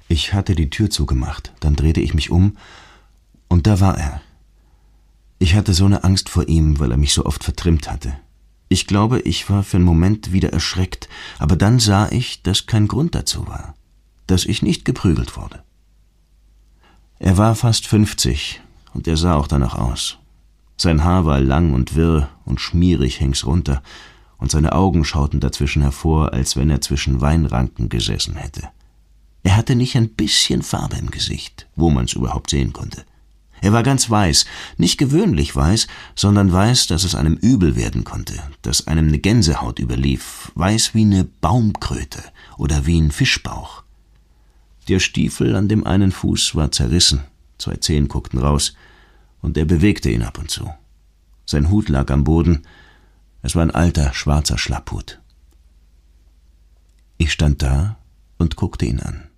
Ich hatte die Tür zugemacht, dann drehte ich mich um, und da war er. Ich hatte so eine Angst vor ihm, weil er mich so oft vertrimmt hatte. Ich glaube, ich war für einen Moment wieder erschreckt, aber dann sah ich, dass kein Grund dazu war, dass ich nicht geprügelt wurde. Er war fast 50 und er sah auch danach aus. Sein Haar war lang und wirr und schmierig hing's runter, und seine Augen schauten dazwischen hervor, als wenn er zwischen Weinranken gesessen hätte. Er hatte nicht ein bisschen Farbe im Gesicht, wo man's überhaupt sehen konnte. Er war ganz weiß, nicht gewöhnlich weiß, sondern weiß, dass es einem übel werden konnte, dass einem eine Gänsehaut überlief, weiß wie eine Baumkröte oder wie ein Fischbauch. Der Stiefel an dem einen Fuß war zerrissen, 2 Zehen guckten raus, und er bewegte ihn ab und zu. Sein Hut lag am Boden, es war ein alter, schwarzer Schlapphut. Ich stand da und guckte ihn an.